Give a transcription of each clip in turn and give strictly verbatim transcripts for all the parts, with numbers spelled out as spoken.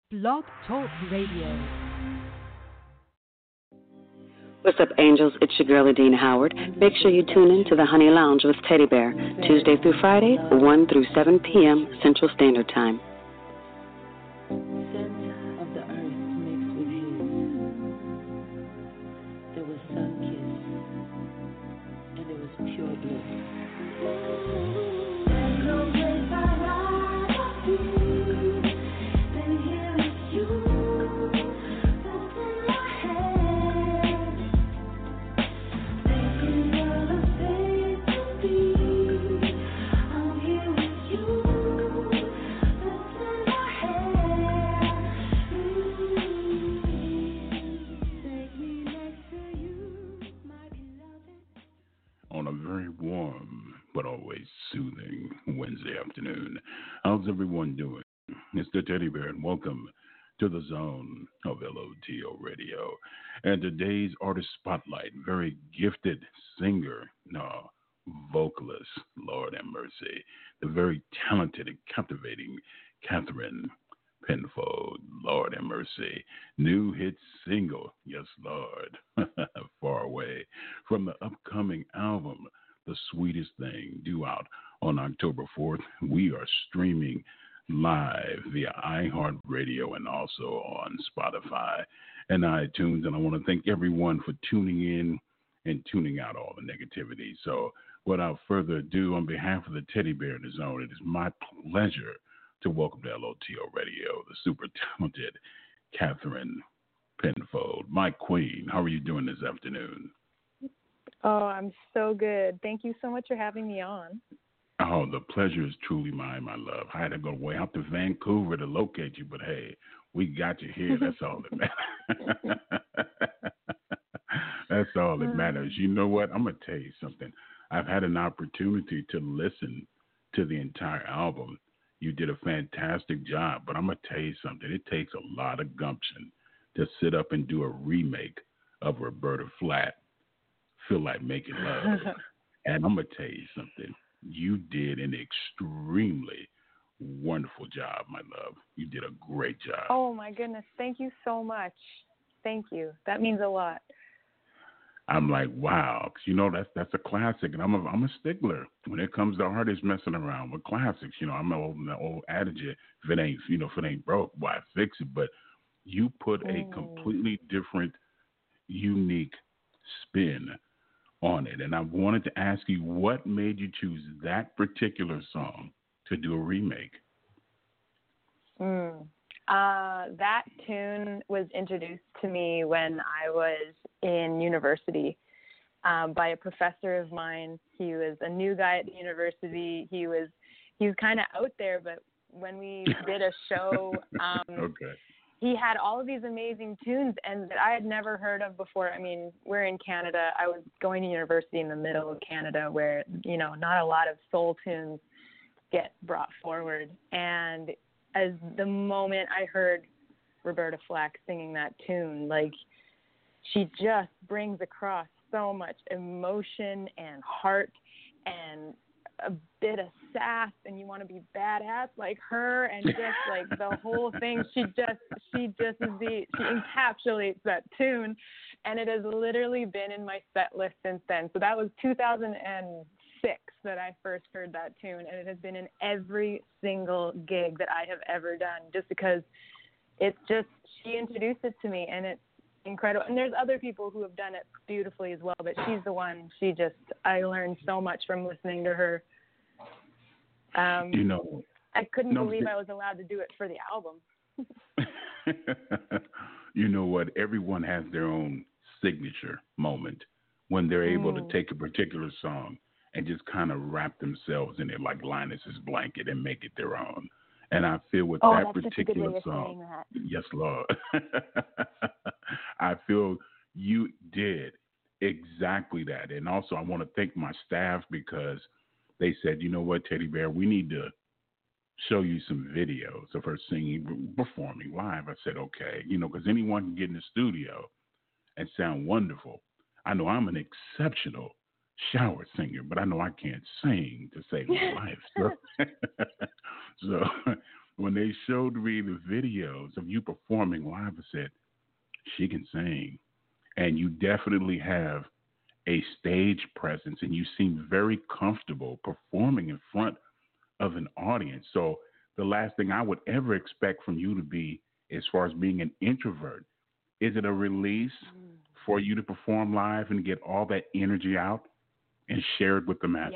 Blog Talk Radio. What's up, angels? It's your girl, Adina Howard. Make sure you tune in to the Honey Lounge with Teddy Bear, Tuesday through Friday, one through seven p.m. Central Standard Time. How's everyone doing? It's the Teddy Bear, and welcome to the zone of L O T O Radio. And today's artist spotlight, very gifted singer, no, vocalist, Lord have mercy, the very talented and captivating Catherine Penfold, Lord have mercy. New hit single, yes, Lord, Far Away, from the upcoming album, The Sweetest Thing, due out on October fourth. We are streaming live via iHeartRadio and also on Spotify and iTunes. And I want to thank everyone for tuning in and tuning out all the negativity. So without further ado, on behalf of the Teddy Bear in the Zone, it is my pleasure to welcome to L O T O Radio the super talented Catherine Penfold. My queen, how are you doing this afternoon? Oh, I'm so good. Thank you so much for having me on. Oh, the pleasure is truly mine, my love. I had to go way out to Vancouver to locate you, but hey, we got you here. That's all that matters. That's all that matters. You know what? I'm going to tell you something. I've had an opportunity to listen to the entire album. You did a fantastic job, but I'm going to tell you something. It takes a lot of gumption to sit up and do a remake of Roberta Flack, Feel Like Making Love. And I'm going to tell you something. You did an extremely wonderful job, my love. You did a great job. Oh, my goodness. Thank you so much. Thank you. That means a lot. I'm like, wow. 'Cause you know, that's that's a classic. And I'm a, I'm a stickler when it comes to artists messing around with classics. You know, I'm an old, an old adage, if it ain't, you know, if it ain't broke, why fix it? But you put a mm. completely different, unique spin on it. And I wanted to ask you, what made you choose that particular song to do a remake? Mm. Uh, that tune was introduced to me when I was in university um, by a professor of mine. He was a new guy at the university. He was he was kind of out there, but when we did a show, um, okay. he had all of these amazing tunes and that I had never heard of before. I mean, we're in Canada. I was going to university in the middle of Canada where, you know, not a lot of soul tunes get brought forward. And as the moment I heard Roberta Flack singing that tune, like, she just brings across so much emotion and heart and a bit of sass, and you want to be badass like her, and just like the whole thing. She just, she just is the, she encapsulates that tune, and it has literally been in my set list since then. So that was two thousand six that I first heard that tune, and it has been in every single gig that I have ever done, just because it's just, she introduced it to me, and it's incredible. And there's other people who have done it beautifully as well, but she's the one. She just, I learned so much from listening to her. Um, you know, I couldn't no, believe I was allowed to do it for the album. You know what? Everyone has their own signature moment when they're able mm. to take a particular song and just kind of wrap themselves in it like Linus's blanket and make it their own. And I feel with oh, that that's particular such a good way of song, saying that. yes, Lord, I feel you did exactly that. And also I want to thank my staff because they said, you know what, Teddy Bear, we need to show you some videos of her singing, performing live. I said, okay, you know, because anyone can get in the studio and sound wonderful. I know I'm an exceptional shower singer, but I know I can't sing to save my life. So, so when they showed me the videos of you performing live, I said, she can sing. And you definitely have a stage presence, and you seem very comfortable performing in front of an audience. So the last thing I would ever expect from you to be, as far as being an introvert, is it a release mm. for you to perform live and get all that energy out and share it with the masses?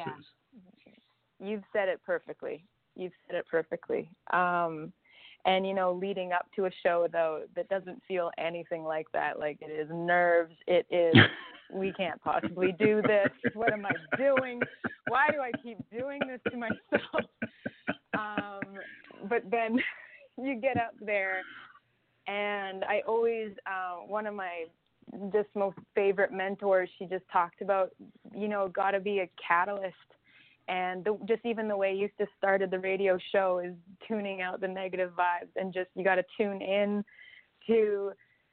Yeah. You've said it perfectly. You've said it perfectly. Um, and, you know, leading up to a show, though, that doesn't feel anything like that. Like, it is nerves. It is, we can't possibly do this. What am I doing? Why do I keep doing this to myself? Um, but then you get up there, and I always, uh, one of my just most favorite mentors, she just talked about, you know, got to be a catalyst. And the, just even the way you just started the radio show is tuning out the negative vibes, and just you got to tune in to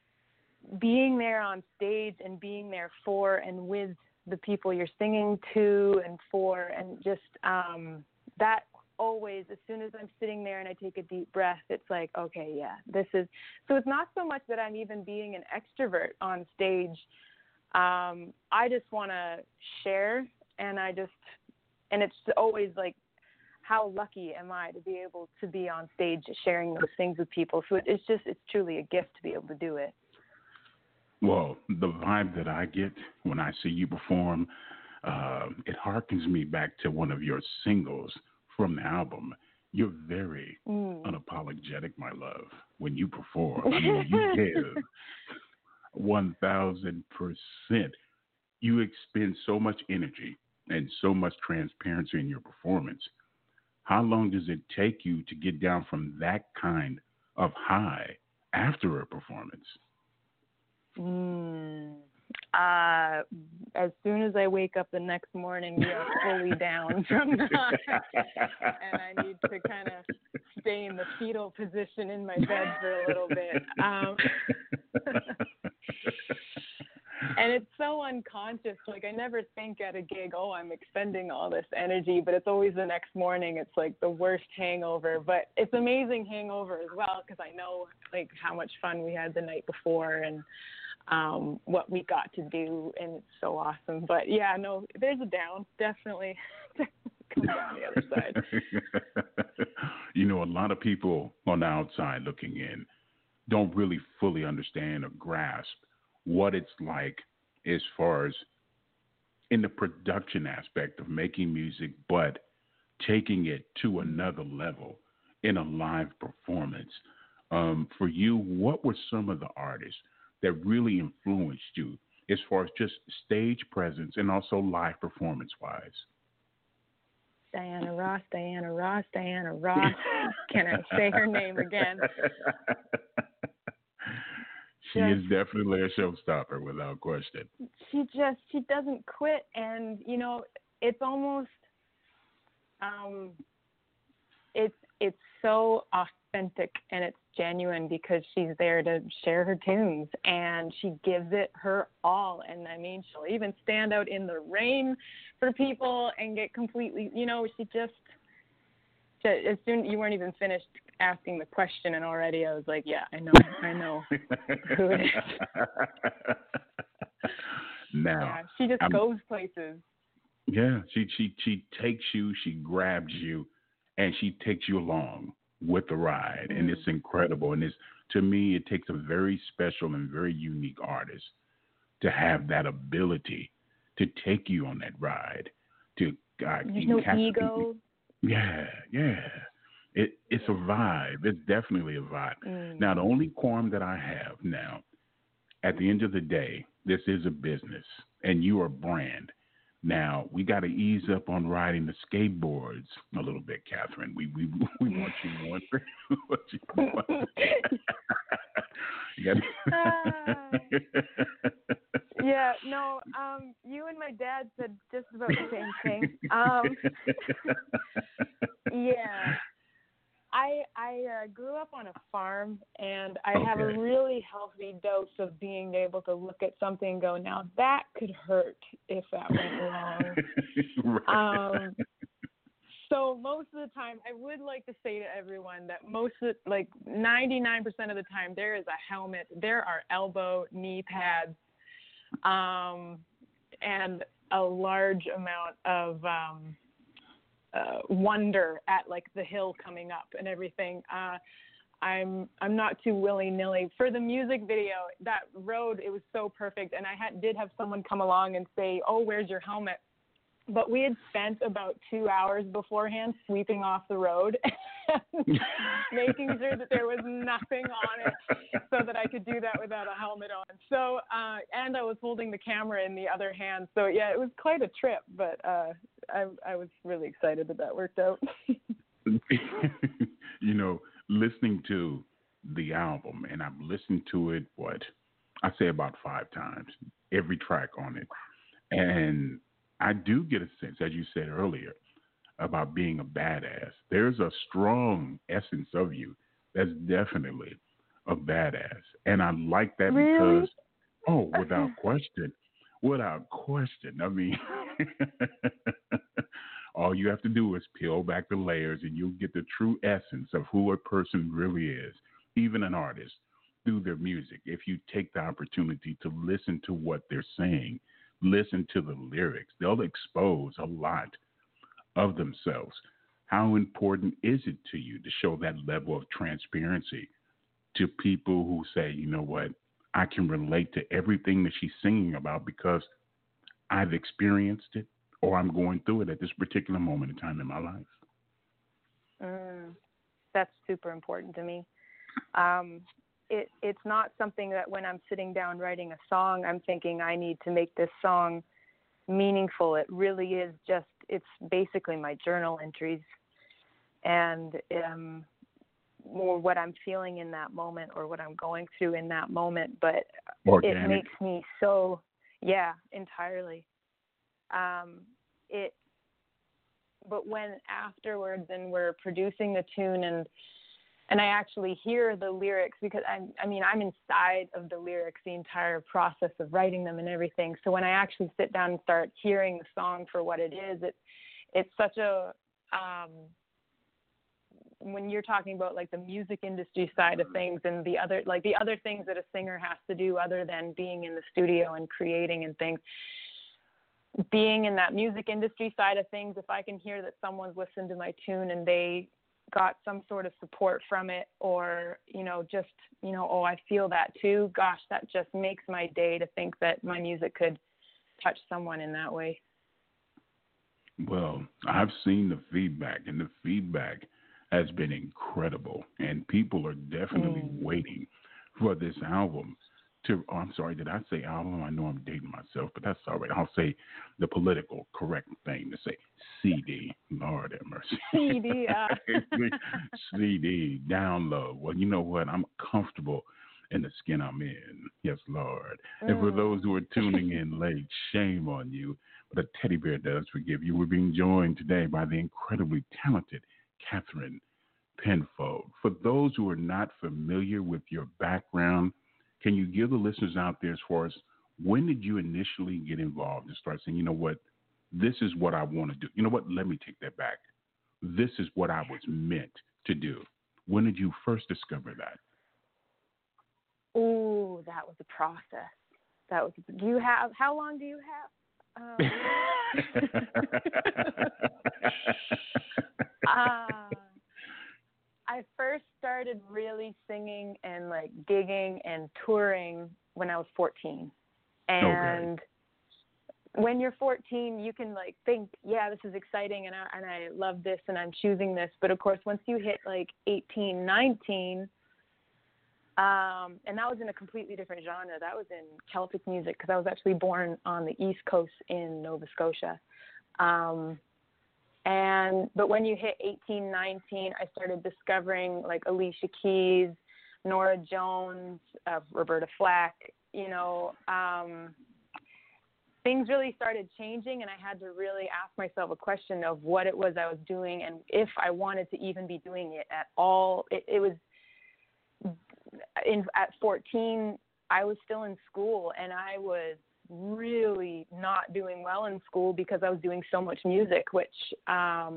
being there on stage and being there for and with the people you're singing to and for, and just um, that always, as soon as I'm sitting there and I take a deep breath, it's like, okay, yeah, this is, so it's not so much that I'm even being an extrovert on stage. Um, I just want to share, and I just, and it's always like, how lucky am I to be able to be on stage sharing those things with people? So it's just, it's truly a gift to be able to do it. Well, the vibe that I get when I see you perform, uh, it harkens me back to one of your singles from the album. You're very mm. unapologetic, my love, when you perform. I mean, you give one thousand percent. You expend so much energy and so much transparency in your performance. How long does it take you to get down from that kind of high after a performance? Mm. Uh, as soon as I wake up the next morning, we are fully down from that. And I need to kind of stay in the fetal position in my bed for a little bit. Um, and it's so unconscious. Like, I never think at a gig, oh, I'm expending all this energy, but it's always the next morning. It's like the worst hangover, but it's amazing hangover as well, because I know like how much fun we had the night before and um, what we got to do, and it's so awesome. But yeah, no, there's a down, definitely. Come down the other side. You know, a lot of people on the outside looking in don't really fully understand or grasp what it's like as far as in the production aspect of making music, but taking it to another level in a live performance. Um, for you, what were some of the artists that really influenced you as far as just stage presence and also live performance-wise? Diana Ross, Diana Ross, Diana Ross. Can I say her name again? She just, is definitely a showstopper, without question. She just, she doesn't quit. And, you know, it's almost, um, it's, it's so authentic and it's genuine, because she's there to share her tunes and she gives it her all. And I mean, she'll even stand out in the rain for people and get completely, you know, she just, as soon you weren't even finished asking the question, and already I was like, yeah, I know, I know who it is. Now, yeah, she just I'm, goes places. Yeah, she she she takes you, she grabs you, and she takes you along with the ride, mm. and it's incredible. And it's, to me, it takes a very special and very unique artist to have that ability to take you on that ride. To uh, There's no ego. Yeah, yeah. It, it's a vibe. It's definitely a vibe. Mm. Now, the only qualm that I have now, at the end of the day, this is a business, and you are a brand. Now, we got to ease up on riding the skateboards a little bit, Catherine. We we we want you more. What you want. You uh, yeah, no, um, you and my dad said just about the same thing. Um, yeah. I I uh, grew up on a farm, and I okay. have a really healthy dose of being able to look at something and go, now that could hurt if that went wrong. Right. Um, So most of the time, I would like to say to everyone that most of, like ninety-nine percent of the time, there is a helmet, there are elbow, knee pads, um, and a large amount of um, uh, wonder at like the hill coming up and everything. Uh, I'm I'm not too willy-nilly. For the music video, that road, it was so perfect, and I had did have someone come along and say, "Oh, where's your helmet?" But we had spent about two hours beforehand sweeping off the road and making sure that there was nothing on it so that I could do that without a helmet on. So, uh, and I was holding the camera in the other hand. So, yeah, it was quite a trip, but uh, I, I was really excited that that worked out. You know, listening to the album, and I've listened to it, what, I say about five times, every track on it. And I do get a sense, as you said earlier, about being a badass. There's a strong essence of you that's definitely a badass. And I like that Really? because, oh, without question, without question. I mean, all you have to do is peel back the layers and you'll get the true essence of who a person really is, even an artist, through their music. If you take the opportunity to listen to what they're saying, listen to the lyrics, they'll expose a lot of themselves. How important is it to you to show that level of transparency to people who say, you know what, I can relate to everything that she's singing about because I've experienced it or I'm going through it at this particular moment in time in my life? Mm, that's super important to me. Um, It, it's not something that when I'm sitting down writing a song, I'm thinking I need to make this song meaningful. It really is just, it's basically my journal entries and um, more what I'm feeling in that moment or what I'm going through in that moment. But Organic. It makes me so, yeah, entirely. Um, it, but when afterwards and we're producing the tune and And I actually hear the lyrics because I'm, I mean, I'm inside of the lyrics the entire process of writing them and everything. So when I actually sit down and start hearing the song for what it is, it, it's such a, um, when you're talking about like the music industry side of things and the other, like the other things that a singer has to do other than being in the studio and creating and things, being in that music industry side of things, if I can hear that someone's listened to my tune and they got some sort of support from it or, you know, just, you know, oh, I feel that too. Gosh, that just makes my day to think that my music could touch someone in that way. Well, I've seen the feedback, and the feedback has been incredible, and people are definitely Mm. waiting for this album to, oh, I'm sorry, did I say album? I know I'm dating myself, but that's all right. I'll say the political correct thing to say C D. Lord have mercy. C D, yeah. C D, download. Well, you know what? I'm comfortable in the skin I'm in. Yes, Lord. Mm. And for those who are tuning in late, shame on you. But a teddy bear does forgive you. We're being joined today by the incredibly talented Catherine Penfold. For those who are not familiar with your background, can you give the listeners out there as far as when did you initially get involved and start saying, you know what, this is what I want to do. You know what, let me take that back. This is what I was meant to do. When did you first discover that? Oh, that was a process. That was, do you have, how long do you have? Um, uh, I first started really singing and like gigging and touring when I was fourteen. And okay. When you're fourteen, you can like think, yeah, this is exciting and I, and I love this and I'm choosing this. But of course, once you hit like eighteen, nineteen, um, and that was in a completely different genre. That was in Celtic music because I was actually born on the East Coast in Nova Scotia. Um, And, but when you hit eighteen, nineteen, I started discovering like Alicia Keys, Nora Jones, uh, Roberta Flack, you know, um, things really started changing and I had to really ask myself a question of what it was I was doing and if I wanted to even be doing it at all. It, it was, in, at fourteen, I was still in school and I was really not doing well in school because I was doing so much music, which um,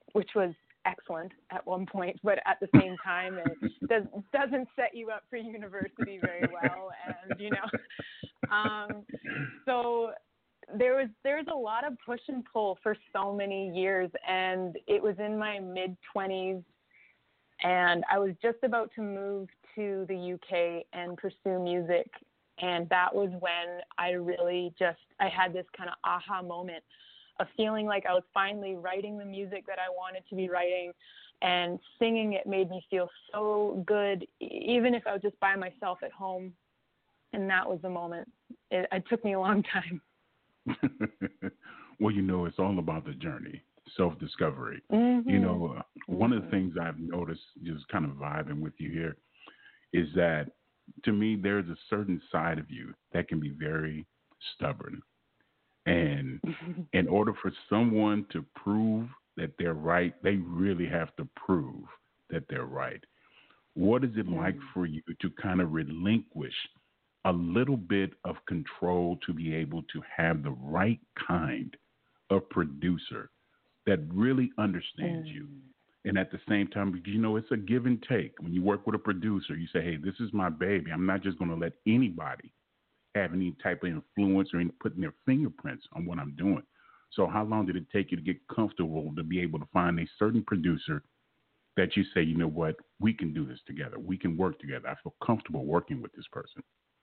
which was excellent at one point, but at the same time, it does, doesn't set you up for university very well. And, you know, um, so there was, there was a lot of push and pull for so many years. And it was in my mid twenties, and I was just about to move to the U K and pursue music. And that was when I really just, I had this kind of aha moment of feeling like I was finally writing the music that I wanted to be writing, and singing it made me feel so good, even if I was just by myself at home. And that was the moment. It, it took me a long time. Well, you know, it's all about the journey, self-discovery. Mm-hmm. You know, uh, one mm-hmm. of the things I've noticed, just kind of vibing with you here, is that to me, there's a certain side of you that can be very stubborn. And in order for someone to prove that they're right, they really have to prove that they're right. What is it like for you to kind of relinquish a little bit of control to be able to have the right kind of producer that really understands you? And at the same time, because, you know, it's a give and take. When you work with a producer, you say, hey, this is my baby. I'm not just going to let anybody have any type of influence or any, putting their fingerprints on what I'm doing. So how long did it take you to get comfortable to be able to find a certain producer that you say, you know what, we can do this together. We can work together. I feel comfortable working with this person.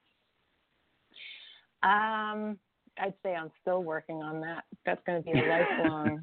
Um, I'd say I'm still working on that. That's going to be a lifelong.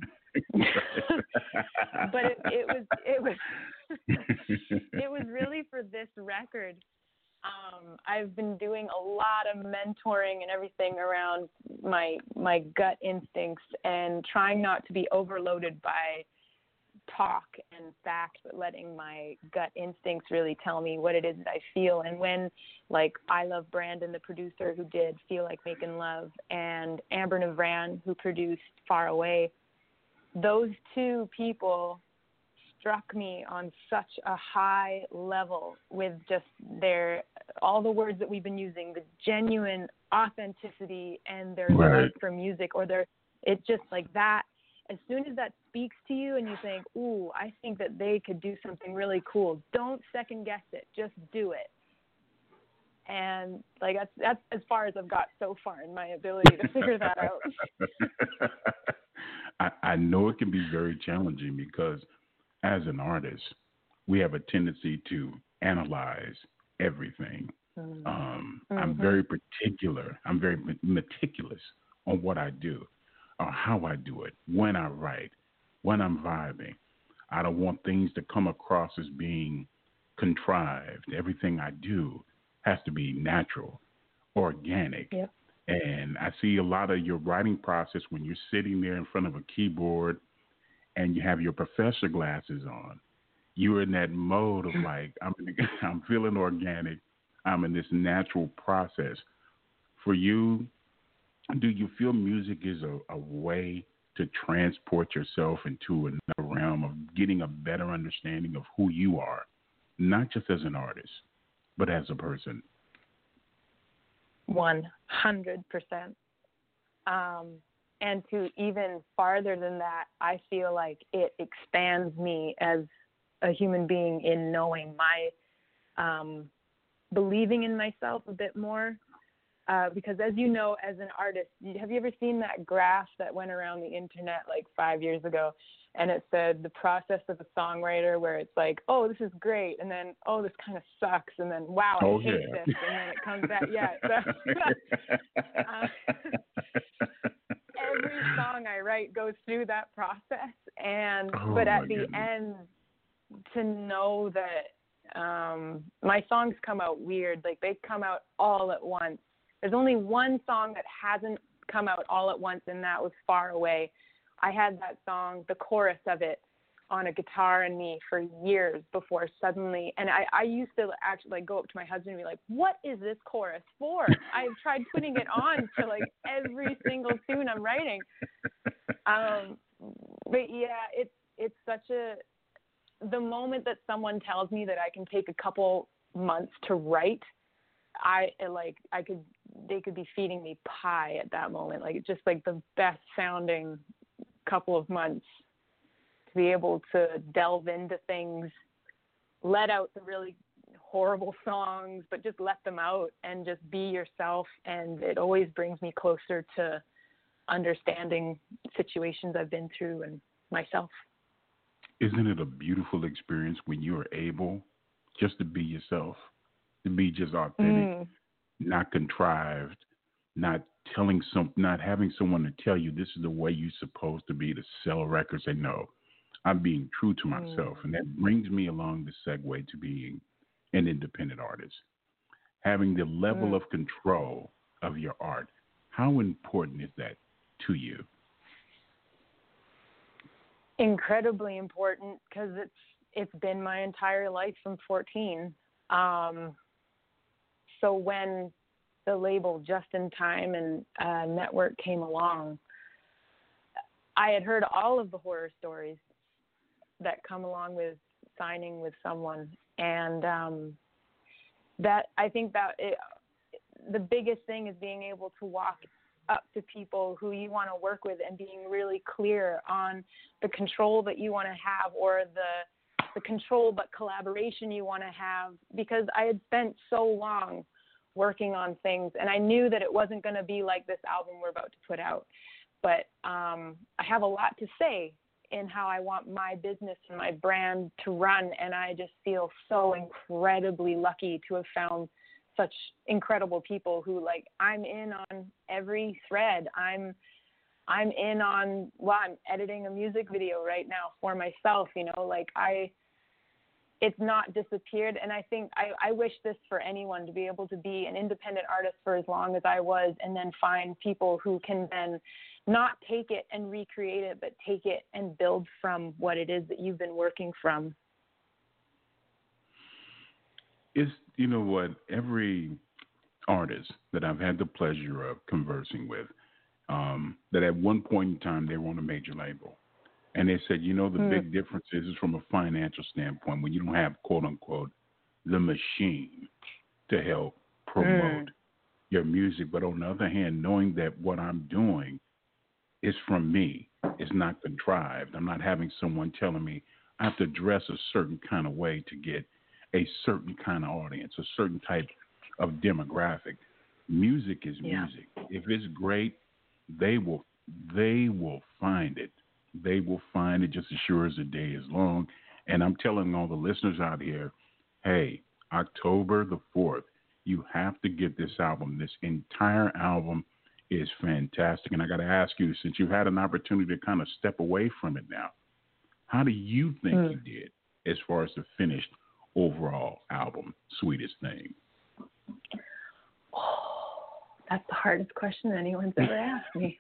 But it, it was it was it was really for this record. Um, I've been doing a lot of mentoring and everything around my my gut instincts, and trying not to be overloaded by talk and fact, but letting my gut instincts really tell me what it is that I feel. And when, like, I Love Brandon, the producer who did Feel Like Making Love, and Amber Navran, who produced Far Away, those two people struck me on such a high level with just their, all the words that we've been using, the genuine authenticity and their right. love for music, or their, it's just like that. As soon as that speaks to you and you think, ooh, I think that they could do something really cool, don't second guess it, just do it. And like, that's, that's as far as I've got so far in my ability to figure that out. I, I know it can be very challenging because as an artist, we have a tendency to analyze everything. Mm-hmm. Um, mm-hmm. I'm very particular. I'm very meticulous on what I do, or how I do it, when I write, when I'm vibing. I don't want things to come across as being contrived. Everything I do has to be natural, organic. Yep. And I see a lot of your writing process when you're sitting there in front of a keyboard and you have your professor glasses on. You're in that mode of like, I'm, in the, I'm feeling organic. I'm in this natural process. For you, do you feel music is a, a way to transport yourself into another realm of getting a better understanding of who you are, not just as an artist, but as a person? one hundred percent. Um, and to even farther than that, I feel like it expands me as a human being in knowing my, um, believing in myself a bit more. Uh, because as you know, as an artist, have you ever seen that graph that went around the internet like five years ago? And it said the process of a songwriter, where it's like, oh, this is great. And then, oh, this kind of sucks. And then, wow, I oh, hate yeah. this. And then it comes back. Yeah. So, uh, every song I write goes through that process. And, oh, but at the goodness. end, to know that um, my songs come out weird, like they come out all at once. There's only one song that hasn't come out all at once, and that was Far Away. I had that song, the chorus of it, on a guitar in me for years before suddenly, and I, I used to actually like go up to my husband and be like, what is this chorus for? I've tried putting it on to like every single tune I'm writing. Um, but yeah, it's, it's such a, the moment that someone tells me that I can take a couple months to write, I like, I could, they could be feeding me pie at that moment. Like, it's just like the best sounding couple of months to be able to delve into things, let out the really horrible songs, but just let them out and just be yourself. And it always brings me closer to understanding situations I've been through and myself. Isn't it a beautiful experience when you are able just to be yourself, to be just authentic, mm. not contrived, not telling some, not having someone to tell you this is the way you're supposed to be to sell records? Say, no, I'm being true to myself. Mm. And that brings me along the segue to being an independent artist. Having the level mm. of control of your art, how important is that to you? Incredibly important, because it's it's been my entire life from fourteen. Um, so when the label Just in Time and uh, Network came along, I had heard all of the horror stories that come along with signing with someone, and um, that I think that it, the biggest thing is being able to walk up to people who you want to work with and being really clear on the control that you want to have, or the the control but collaboration you want to have, because I had spent so long working on things and I knew that it wasn't going to be like this album we're about to put out. But um, I have a lot to say in how I want my business and my brand to run, and I just feel so incredibly lucky to have found such incredible people who, like, I'm in on every thread. I'm I'm in on, well, I'm editing a music video right now for myself, you know, like I, it's not disappeared. And I think I, I wish this for anyone, to be able to be an independent artist for as long as I was, and then find people who can then not take it and recreate it, but take it and build from what it is that you've been working from. It's, you know what, every artist that I've had the pleasure of conversing with, um, that at one point in time they were on a major label. And they said, you know, the mm. big difference is, is from a financial standpoint, when you don't have, quote unquote, the machine to help promote mm. your music. But on the other hand, knowing that what I'm doing is from me, it's not contrived. I'm not having someone telling me I have to dress a certain kind of way to get a certain kind of audience, a certain type of demographic. Music is yeah. music. If it's great, they will they will find it. They will find it just as sure as the day is long. And I'm telling all the listeners out here, hey, October the fourth, you have to get this album. This entire album is fantastic. And I got to ask you, since you had an opportunity to kind of step away from it now, how do you think mm. you did as far as the finished overall album, Sweetest Thing? Oh, that's the hardest question anyone's ever asked me.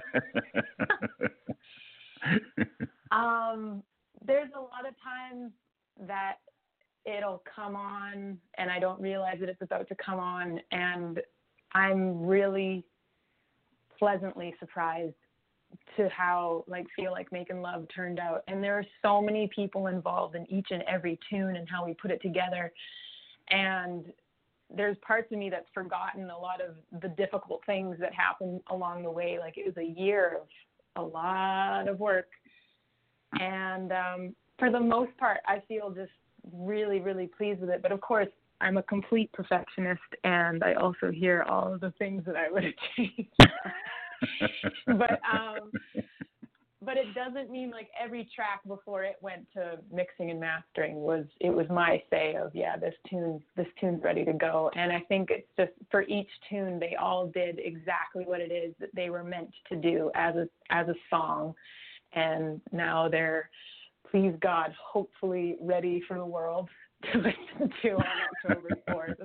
um, there's a lot of times that it'll come on and I don't realize that it's about to come on, and I'm really pleasantly surprised to how, like, Feel Like Making Love turned out. And there are so many people involved in each and every tune and how we put it together. And there's parts of me that's forgotten a lot of the difficult things that happened along the way. Like, it was a year of a lot of work. And um, for the most part, I feel just really, really pleased with it. But of course, I'm a complete perfectionist, and I also hear all of the things that I would have changed. but um, but it doesn't mean, like, every track before it went to mixing and mastering was it was my say of, yeah, this tune this tune's ready to go. And I think it's just, for each tune, they all did exactly what it is that they were meant to do as a as a song. And now they're, please God, hopefully ready for the world to listen to on October fourth.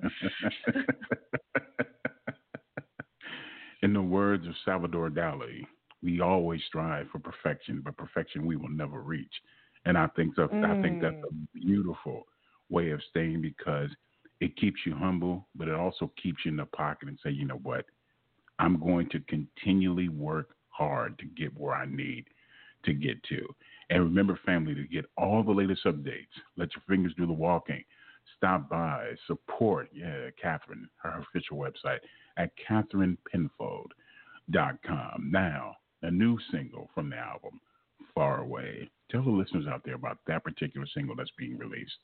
In the words of Salvador Dali, we always strive for perfection, but perfection we will never reach. And I think that, mm. I think that's a beautiful way of staying, because it keeps you humble, but it also keeps you in the pocket and say, you know what, I'm going to continually work hard to get where I need to get to. And remember, family, to get all the latest updates, let your fingers do the walking. Stop by, support, yeah, Catherine, her official website at Catherine Penfold dot com. Now, a new single from the album, Far Away. Tell the listeners out there about that particular single that's being released.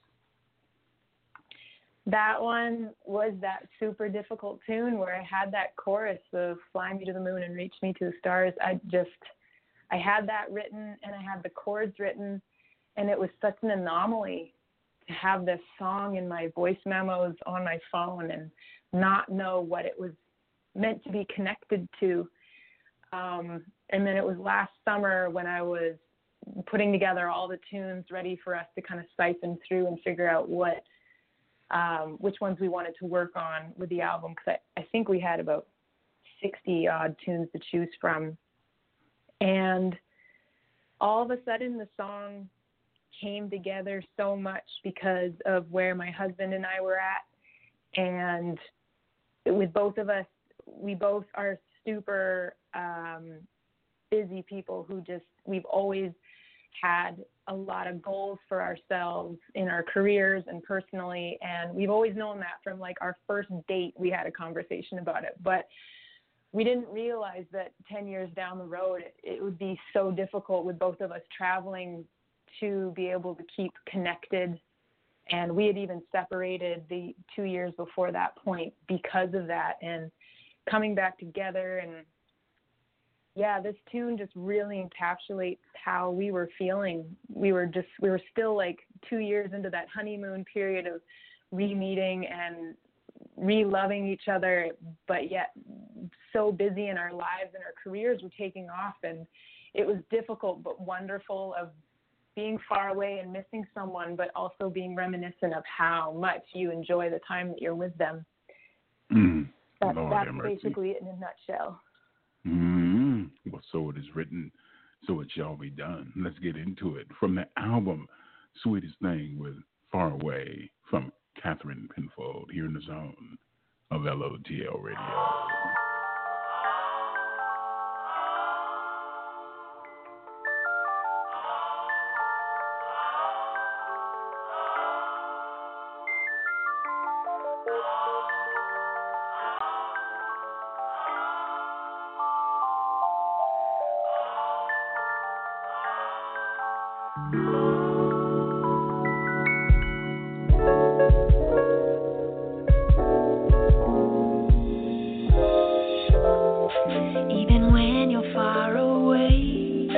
That one was that super difficult tune where I had that chorus of Fly Me to the Moon and Reach Me to the Stars. I just, I had that written and I had the chords written, and it was such an anomaly to have this song in my voice memos on my phone and not know what it was meant to be connected to. Um, and then it was last summer when I was putting together all the tunes ready for us to kind of siphon through and figure out what Um, which ones we wanted to work on with the album, because I, I think we had about sixty odd tunes to choose from. And all of a sudden the song came together so much because of where my husband and I were at. And with both of us, we both are super um, busy people who just, we've always had a lot of goals for ourselves in our careers and personally, and we've always known that from like our first date we had a conversation about it, but we didn't realize that ten years down the road it, it would be so difficult with both of us traveling to be able to keep connected. And we had even separated the two years before that point because of that, and coming back together. And yeah, this tune just really encapsulates how we were feeling. We were just, we were still like two years into that honeymoon period of re-meeting and re-loving each other, but yet so busy in our lives and our careers were taking off. And it was difficult but wonderful of being far away and missing someone, but also being reminiscent of how much you enjoy the time that you're with them. Mm. That, Lord that's have mercy. basically it in a nutshell. Mm-hmm. Well, so it is written, so it shall be done. Let's get into it. From the album Sweetest Thing with Far Away from Catherine Penfold, here in the zone of L O T L Radio. Even when you're far away,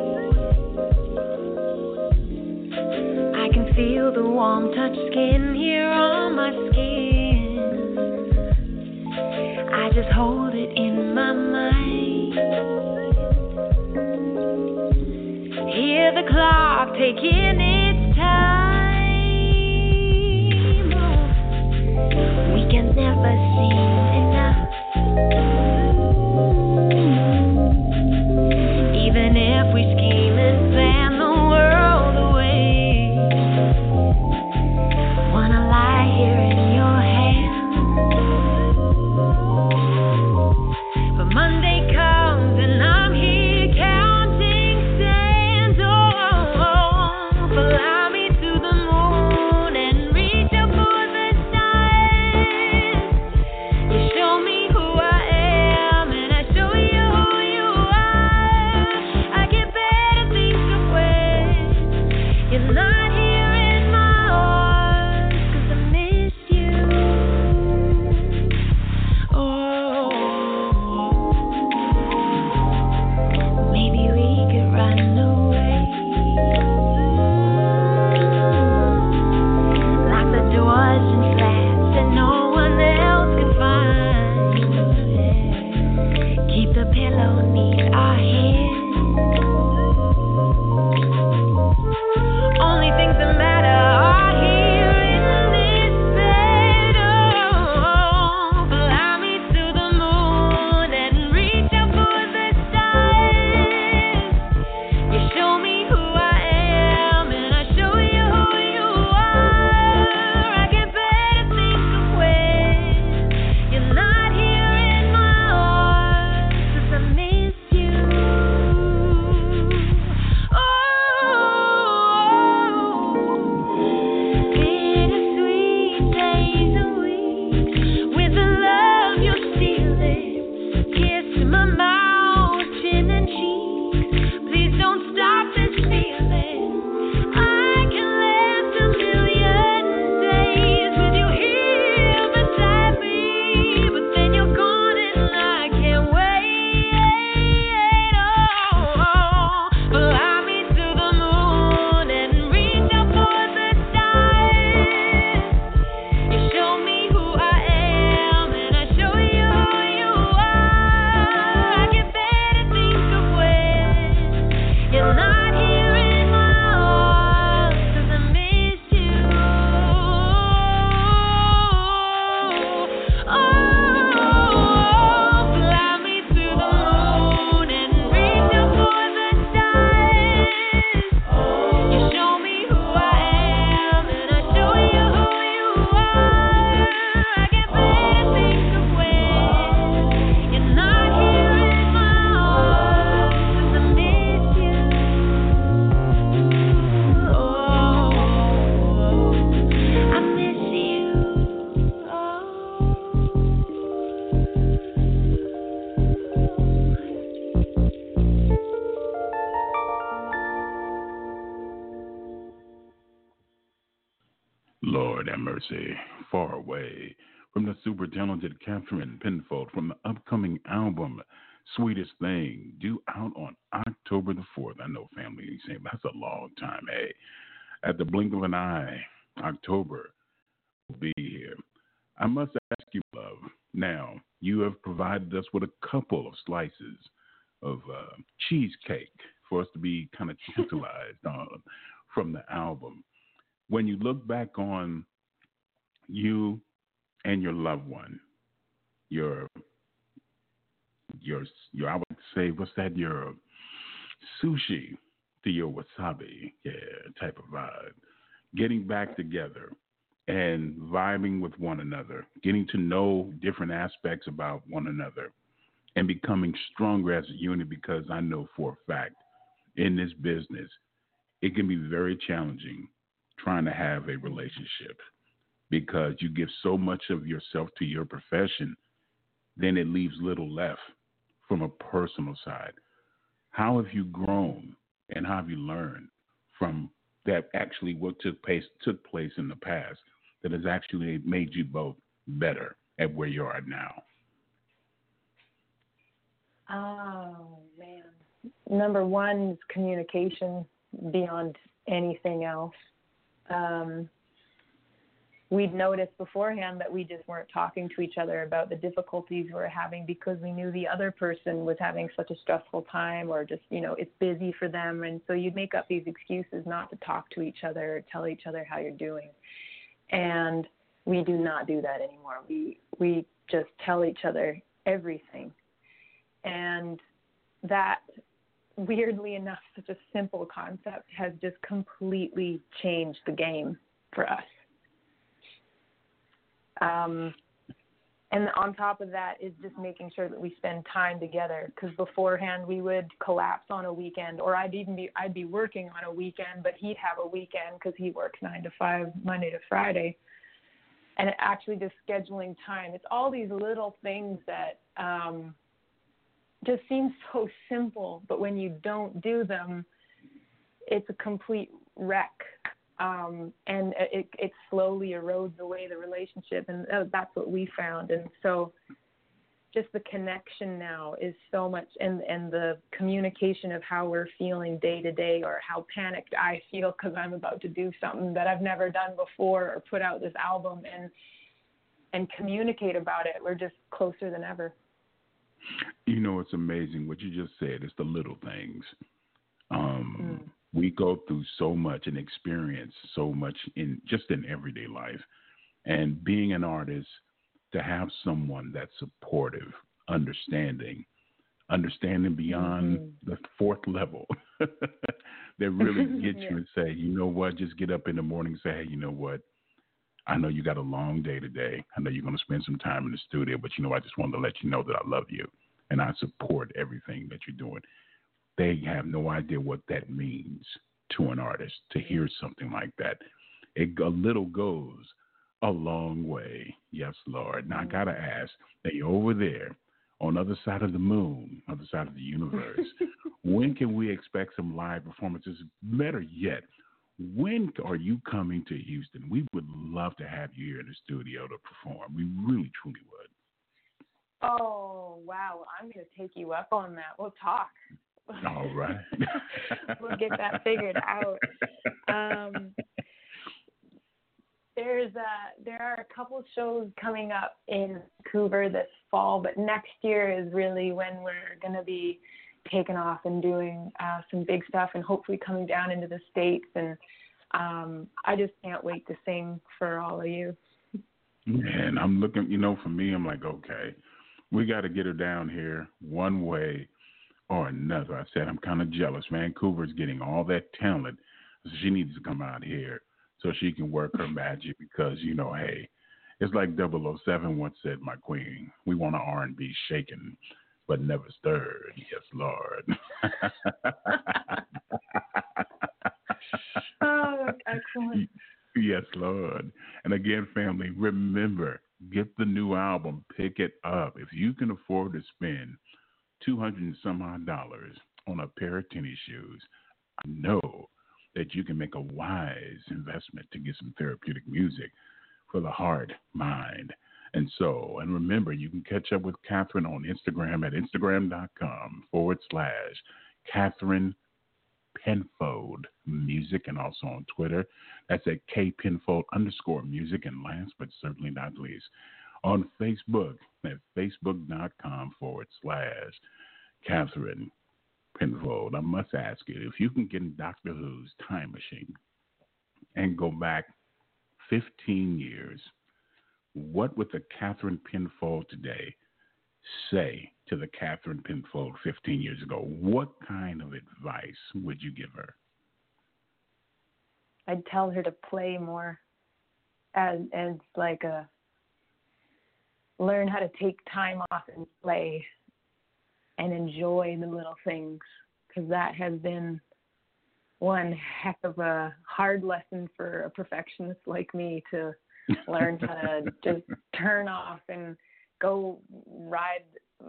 I can feel the warm touch skin here on my skin. I just hold it in my mind. Hear the clock taking its time. Oh, we can never seem enough. Even if we scheme and plan the world away, wanna lie here in your hands. But Monday comes and I'm here counting sands. Oh, fly me to the moon and reach up for the stars. have mercy. Far Away from the super talented Catherine Penfold from the upcoming album Sweetest Thing, due out on October the fourth. I know family is saying that's a long time, hey. At the blink of an eye, October will be here. I must ask you, love, now you have provided us with a couple of slices of uh, cheesecake for us to be kind of tantalized on from the album. When you look back on you and your loved one, your, your, your, I would say, what's that, your sushi to your wasabi, yeah, type of vibe, getting back together and vibing with one another, getting to know different aspects about one another, and becoming stronger as a unit, because I know for a fact in this business, it can be very challenging trying to have a relationship because you give so much of yourself to your profession, then it leaves little left from a personal side. How have you grown and how have you learned from that actually what took place, took place in the past that has actually made you both better at where you are now? Oh, man. Number one is communication beyond anything else. Um, we'd noticed beforehand that we just weren't talking to each other about the difficulties we were having because we knew the other person was having such a stressful time, or just, you know, it's busy for them. And so you'd make up these excuses not to talk to each other or tell each other how you're doing. And we do not do that anymore. We, we just tell each other everything. And that, weirdly enough, such a simple concept has just completely changed the game for us. Um, and on top of that is just making sure that we spend time together, because beforehand we would collapse on a weekend, or I'd even be I'd be working on a weekend, but he'd have a weekend because he works nine to five Monday to Friday, and it actually just scheduling time. It's all these little things that um, just seem so simple, but when you don't do them, it's a complete wreck. Um, and it, it slowly erodes away the relationship, and that's what we found. And so just the connection now is so much, and, and the communication of how we're feeling day to day, or how panicked I feel because I'm about to do something that I've never done before, or put out this album and and communicate about it. We're just closer than ever. You know, it's amazing what you just said. It's the little things. Um, mm. We go through so much and experience so much in just in everyday life. And being an artist, to have someone that's supportive, understanding, understanding beyond mm-hmm. the fourth level, that really get yeah. you and say, you know what, just get up in the morning and say, hey, you know what, I know you got a long day today. I know you're going to spend some time in the studio, but you know, I just wanted to let you know that I love you and I support everything that you're doing. They have no idea what that means to an artist to hear something like that. It, a little goes a long way. Yes, Lord. Now, I got to ask, that you're over there on the other side of the moon, other side of the universe, when can we expect some live performances? Better yet, when are you coming to Houston? We would love to have you here in the studio to perform. We really, truly would. Oh, wow. I'm going to take you up on that. We'll talk. All right. We'll get that figured out. Um, there's a, there are a couple shows coming up in Vancouver this fall, but next year is really when we're going to be taking off and doing uh, some big stuff, and hopefully coming down into the States. And um, I just can't wait to sing for all of you. Man, I'm looking, you know, for me, I'm like, okay, we got to get her down here one way or another. I said, I'm kind of jealous. Vancouver's getting all that talent. So she needs to come out here so she can work her magic, because, you know, hey, it's like double oh seven once said, my queen, we want an R and B shaken, but never stirred. Yes, Lord. Oh, excellent. Yes, Lord. And again, family, remember, get the new album, pick it up. If you can afford to spend two hundred and some odd dollars on a pair of tennis shoes, I know that you can make a wise investment to get some therapeutic music. for the heart, mind, and soul. And remember, you can catch up with Catherine on Instagram at instagram.com forward slash Catherine Penfold Music, and also on Twitter. That's at K Penfold underscore music. And last but certainly not least, on Facebook at facebook.com forward slash Catherine Penfold. I must ask you, if you can get in Doctor Who's time machine and go back fifteen years, what would the Catherine Penfold today say to the Catherine Penfold fifteen years ago? What kind of advice would you give her? I'd tell her to play more, as as like a learn how to take time off and play and enjoy the little things, because that has been one heck of a hard lesson for a perfectionist like me, to learn how to just turn off and go ride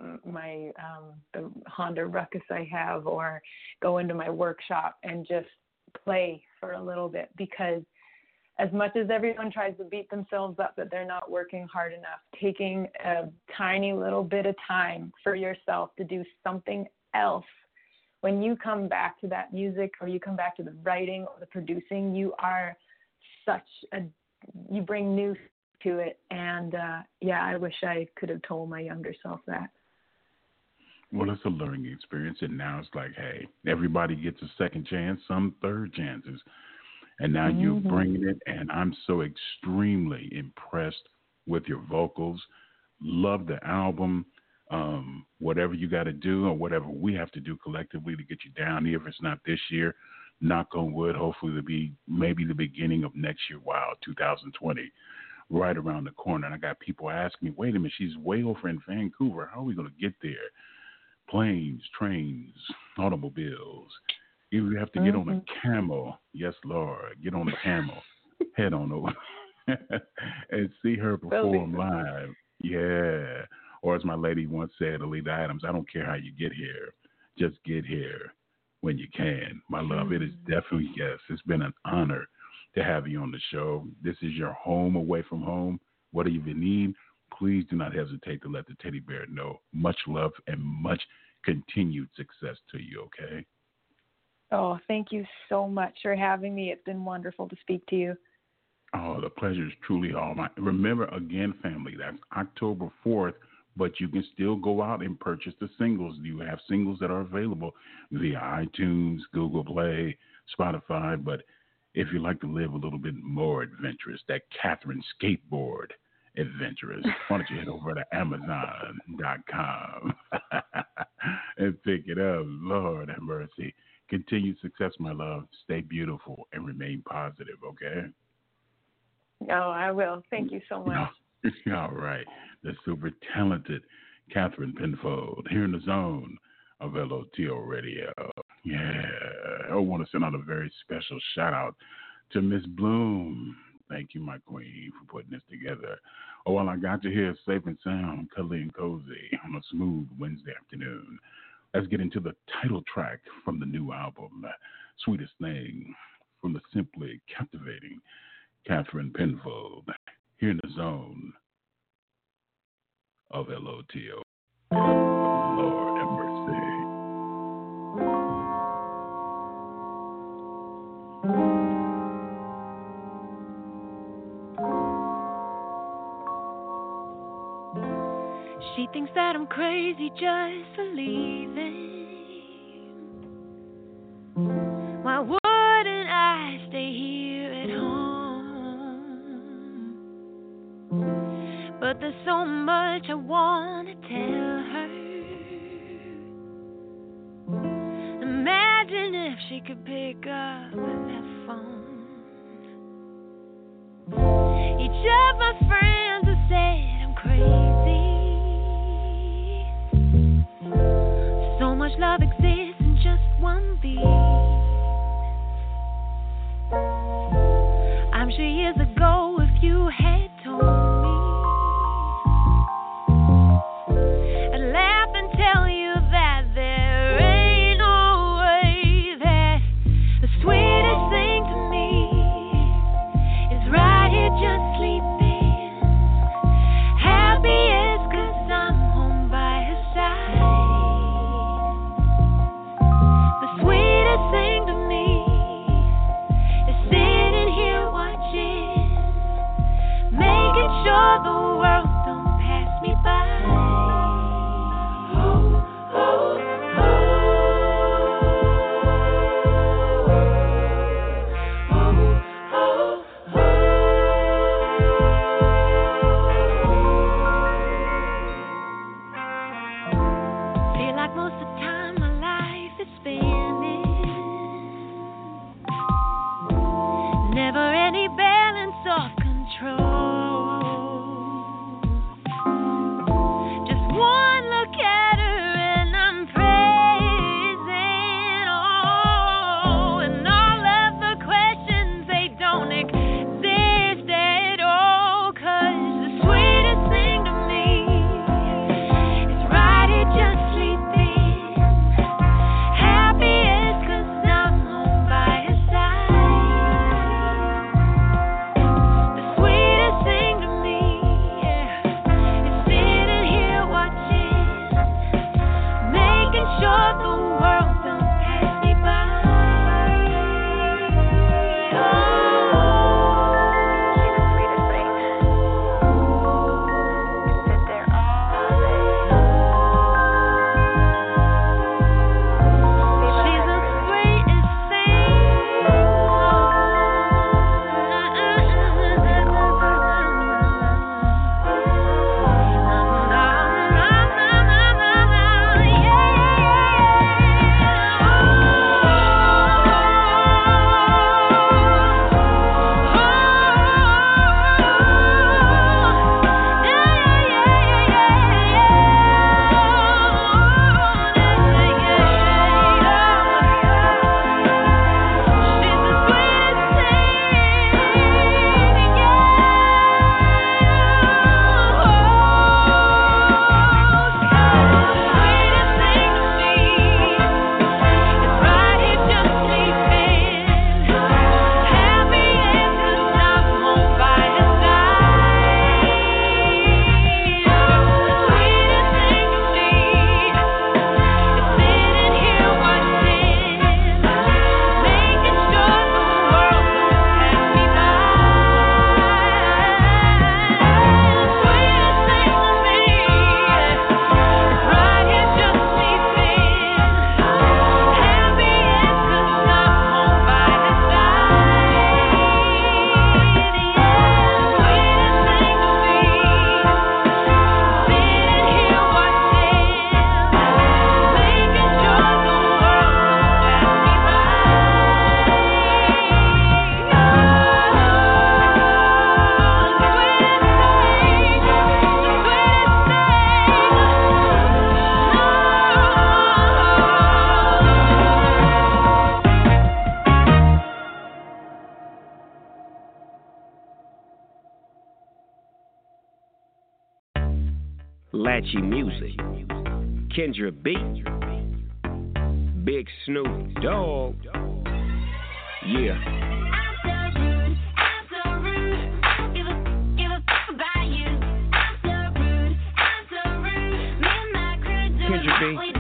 my um, the Honda Ruckus I have, or go into my workshop and just play for a little bit. Because as much as everyone tries to beat themselves up that they're not working hard enough, taking a tiny little bit of time for yourself to do something else, when you come back to that music, or you come back to the writing or the producing, you are such a, you bring new to it. And uh, yeah, I wish I could have told my younger self that. Well, it's a learning experience, and now it's like, hey, everybody gets a second chance, some third chances. And now mm-hmm. you're bringing it, and I'm so extremely impressed with your vocals. Love the album. Um, whatever you got to do, or whatever we have to do collectively to get you down here, if it's not this year, knock on wood, hopefully it'll be maybe the beginning of next year. Wow, two thousand twenty, right around the corner. And I got people asking me, wait a minute, she's way over in Vancouver. How are we going to get there? Planes, trains, automobiles. You have to get mm-hmm. on a camel. Yes, Lord. Get on a camel. Head on over. And see her perform live. Yeah. Or as my lady once said, Alita Adams, I don't care how you get here. Just get here when you can. My love, it is definitely, yes, it's been an honor to have you on the show. This is your home away from home. Whatever you need, please do not hesitate to let the teddy bear know. Much love and much continued success to you, okay? Oh, thank you so much for having me. It's been wonderful to speak to you. Oh, the pleasure is truly all mine. Remember, again, family, that's October fourth, but you can still go out and purchase the singles. You have singles that are available via iTunes, Google Play, Spotify. But if you like to live a little bit more adventurous, that Catherine Skateboard adventurous, why don't you head over to amazon dot com and pick it up. Lord have mercy. Continued success, my love. Stay beautiful and remain positive, okay? Oh, I will. Thank you so much. No. All right. The super talented Catherine Penfold here in the zone of L O T O Radio. Yeah. I want to send out a very special shout out to Miss Bloom. Thank you, my queen, for putting this together. Oh, well, I got you here safe and sound, cuddly and cozy on a smooth Wednesday afternoon. Let's get into the title track from the new album, Sweetest Thing, from the simply captivating Catherine Penfold, here in the zone of L O T O. Lord have mercy. She thinks that I'm crazy just for leaving. Why wouldn't I stay here at home? But there's so much I want to tell her. Imagine if she could pick up that phone. Each of my friends have said I'm crazy. So much love exists in just one beat. I'm sure years ago if you had told me, I'd laugh and tell you that there ain't no way that the sweetest thing to me is right here just sleeping Latchy Music, Kendra B, Big Snoop Dogg. Yeah. Kendra B.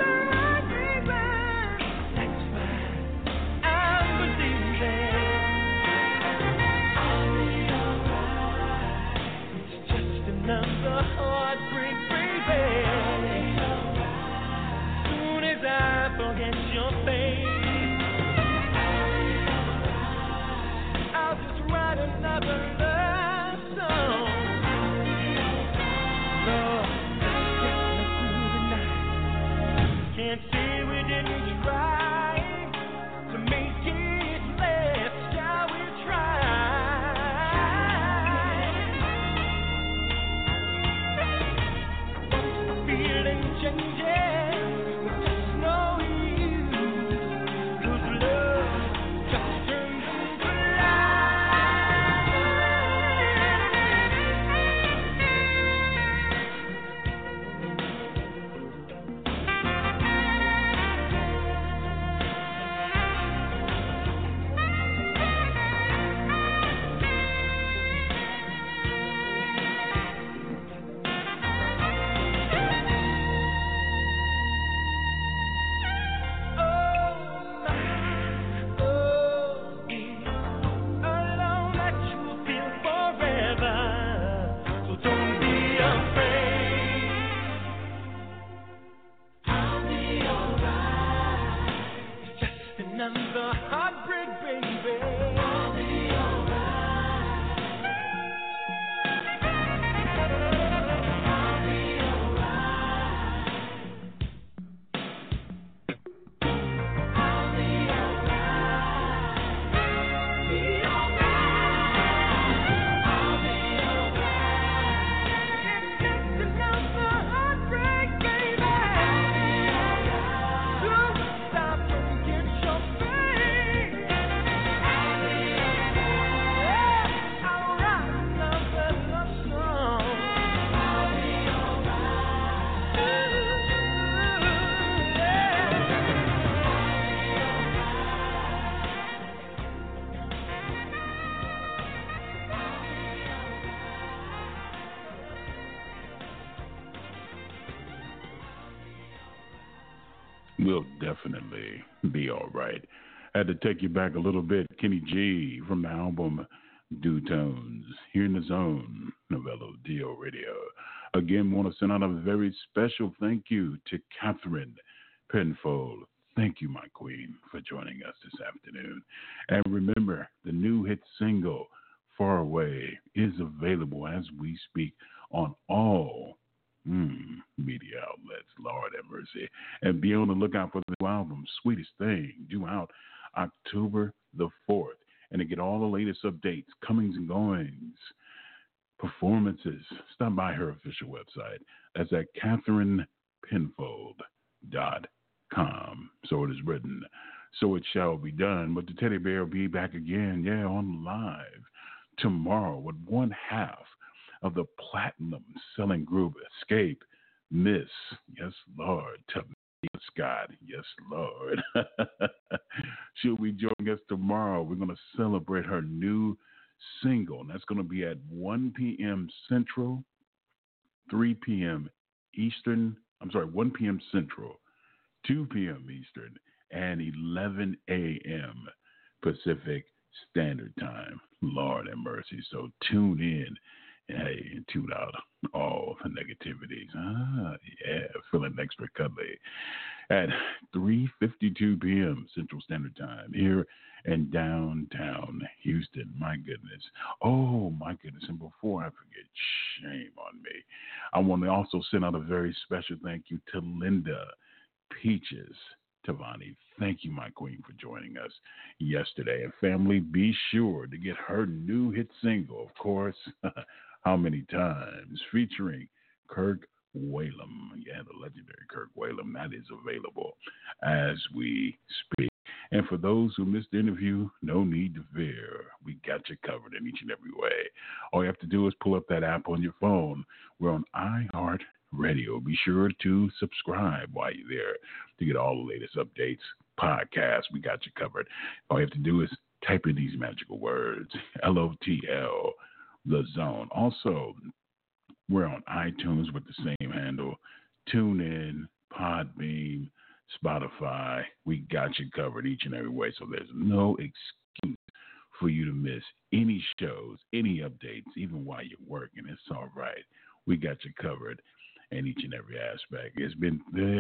That's why I'm believing. We'll definitely be all right. Had to take you back a little bit. Kenny G from the album Due Tones, here in the zone of L O D O Radio. Again, want to send out a very special thank you to Catherine Penfold. Thank you, my queen, for joining us this afternoon. And remember, the new hit single, Far Away, is available as we speak on all Mm, media outlets, Lord have mercy. And be on the lookout for the new album, Sweetest Thing, due out October the fourth. And to get all the latest updates, comings and goings, performances, stop by her official website. That's at catherine penfold dot com. So it is written, so it shall be done. But the Teddy Bear will be back again, yeah, on live tomorrow with one half of the platinum selling group Escape, Miss, yes, Lord, Tamika Scott, yes, Lord. She'll be joining us tomorrow. We're going to celebrate her new single, and that's going to be at one p.m. Central, three p.m. Eastern, I'm sorry, one p.m. Central, two p.m. Eastern, and eleven a.m. Pacific Standard Time. Lord have mercy. So tune in. Hey, and tune out all the negativities. Ah, yeah, feeling extra cuddly. At three fifty-two p.m. Central Standard Time here in downtown Houston. My goodness. Oh, my goodness. And before I forget, shame on me, I want to also send out a very special thank you to Linda Peaches Tavani. Thank you, my queen, for joining us yesterday. And family, be sure to get her new hit single, of course, How Many Times, featuring Kirk Whalum. Yeah, the legendary Kirk Whalum. That is available as we speak. And for those who missed the interview, no need to fear. We got you covered in each and every way. All you have to do is pull up that app on your phone. We're on iHeartRadio. Be sure to subscribe while you're there to get all the latest updates, podcasts. We got you covered. All you have to do is type in these magical words, L O T L, The Zone. Also, we're on iTunes with the same handle. Tune in, Podbean, Spotify. We got you covered each and every way, so there's no excuse for you to miss any shows, any updates, even while you're working. It's all right. We got you covered in each and every aspect. It's been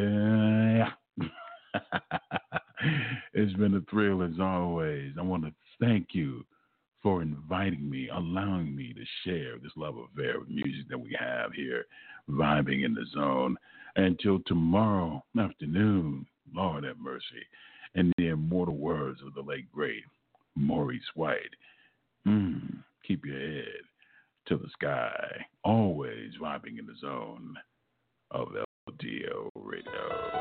uh, it's been a thrill as always. I want to thank you for inviting me, allowing me to share this love affair with music that we have here, vibing in the zone. Until tomorrow afternoon, Lord have mercy, and the immortal words of the late, great Maurice White, mm, keep your head to the sky, always vibing in the zone of L D O Radio.